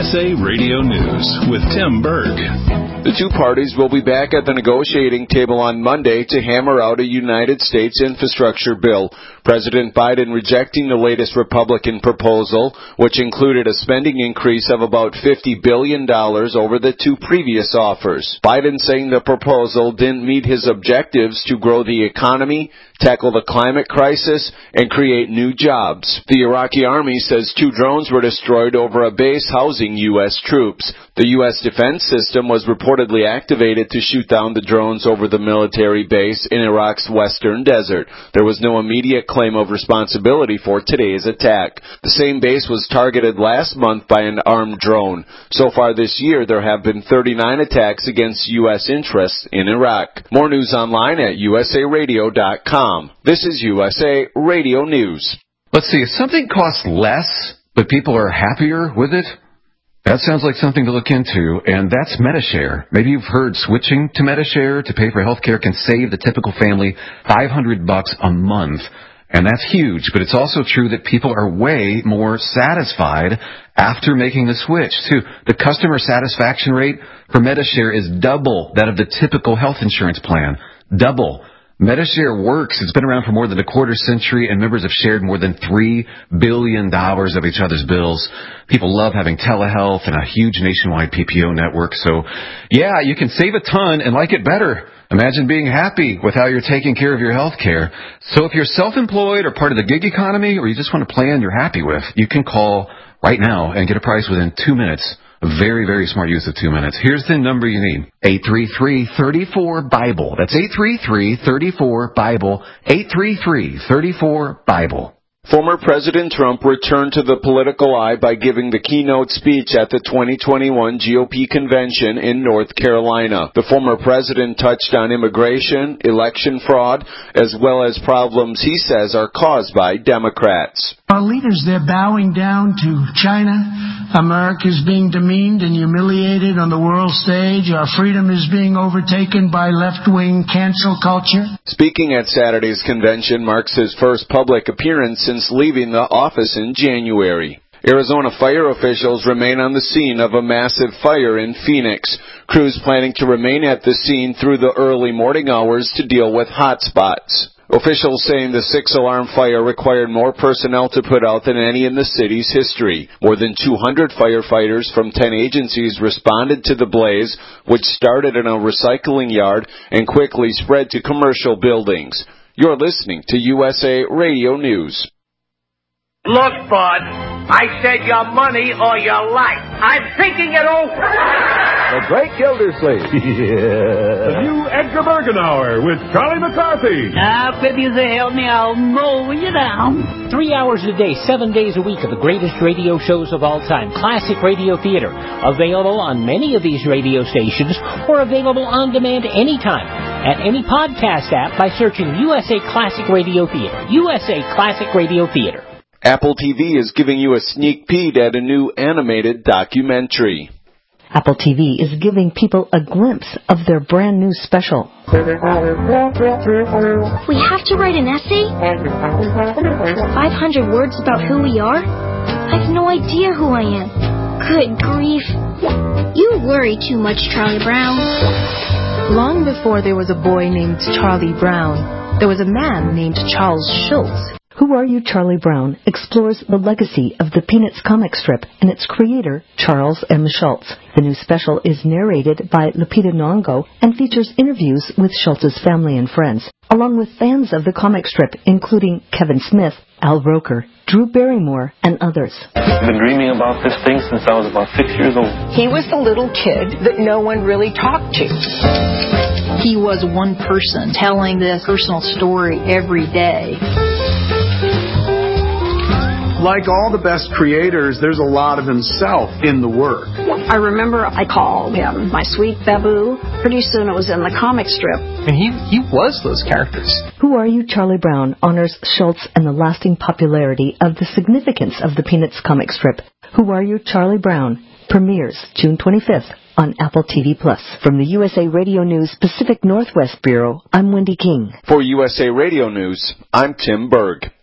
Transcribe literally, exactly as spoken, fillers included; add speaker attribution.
Speaker 1: S A Radio News with Tim Berg.
Speaker 2: The two parties will be back at the negotiating table on Monday to hammer out a United States infrastructure bill. President Biden rejecting the latest Republican proposal, which included a spending increase of about fifty billion dollars over the two previous offers. Biden saying the proposal didn't meet his objectives to grow the economy, tackle the climate crisis, and create new jobs. The Iraqi army says two drones were destroyed over a base housing U S troops. The U S defense system was reportedly activated to shoot down the drones over the military base in Iraq's western desert. There was no immediate claim of responsibility for today's attack. The same base was targeted last month by an armed drone. So far this year, there have been thirty-nine attacks against U S interests in Iraq. More news online at U S A radio dot com. This is U S A Radio News.
Speaker 3: Let's see, if something costs less, but people are happier with it, that sounds like something to look into, and that's Medi-Share. Maybe you've heard switching to Medi-Share to pay for health care can save the typical family five hundred bucks a month. And that's huge, but it's also true that people are way more satisfied after making the switch, too. The customer satisfaction rate for Medi-Share is double that of the typical health insurance plan. Double. Medi-Share works. It's been around for more than a quarter century, and members have shared more than three billion dollars of each other's bills. People love having telehealth and a huge nationwide P P O network. So, yeah, you can save a ton and like it better. Imagine being happy with how you're taking care of your health care. So if you're self-employed or part of the gig economy, or you just want a plan you're happy with, you can call right now and get a price within two minutes. A very, very smart use of two minutes. Here's the number you need. eight three three, three four, BIBLE. That's eight three three, three four, BIBLE. eight three three, three four, BIBLE.
Speaker 2: Former President Trump returned to the political eye by giving the keynote speech at the twenty twenty-one G O P convention in North Carolina. The former president touched on immigration, election fraud, as well as problems he says are caused by Democrats.
Speaker 4: Our leaders, they're bowing down to China. America's being demeaned and humiliated on the world stage. Our freedom is being overtaken by left-wing cancel culture.
Speaker 2: Speaking at Saturday's convention marks his first public appearance since leaving the office in January. Arizona fire officials remain on the scene of a massive fire in Phoenix. Crews planning to remain at the scene through the early morning hours to deal with hot spots. Officials saying the six-alarm fire required more personnel to put out than any in the city's history. More than two hundred firefighters from ten agencies responded to the blaze, which started in a recycling yard and quickly spread to commercial buildings. You're listening to U S A Radio News.
Speaker 5: Look, bud, I said your money or your life. I'm thinking it over.
Speaker 6: The Great Gildersleeve.
Speaker 7: Yeah. The new Edgar Bergen Hour with Charlie McCarthy.
Speaker 8: Now, if you say help me, I'll mow you down.
Speaker 9: Three hours a day, seven days a week of the greatest radio shows of all time. Classic Radio Theater. Available on many of these radio stations or available on demand anytime at any podcast app by searching U S A Classic Radio Theater. U S A Classic Radio Theater.
Speaker 2: Apple T V is giving you a sneak peek at a new animated documentary.
Speaker 10: Apple T V is giving people a glimpse of their brand new special.
Speaker 11: We have to write an essay? five hundred words about who we are? I have no idea who I am. Good grief. You worry too much, Charlie Brown.
Speaker 12: Long before there was a boy named Charlie Brown, there was a man named Charles Schulz.
Speaker 10: Who Are You, Charlie Brown explores the legacy of the Peanuts comic strip and its creator, Charles M. Schulz. The new special is narrated by Lupita Nyong'o and features interviews with Schulz's family and friends, along with fans of the comic strip, including Kevin Smith, Al Roker, Drew Barrymore, and others.
Speaker 13: I've been dreaming about this thing since I was about six years old.
Speaker 14: He was the little kid that no one really talked to.
Speaker 15: He was one person telling this personal story every day.
Speaker 16: Like all the best creators, there's a lot of himself in the work.
Speaker 17: I remember I called him my sweet Babu. Pretty soon it was in the comic strip.
Speaker 18: And he, he was those characters.
Speaker 10: Who Are You, Charlie Brown honors Schulz and the lasting popularity of the significance of the Peanuts comic strip. Who Are You, Charlie Brown premieres June twenty-fifth on Apple T V Plus. From the U S A Radio News Pacific Northwest Bureau, I'm Wendy King.
Speaker 2: For U S A Radio News, I'm Tim Berg.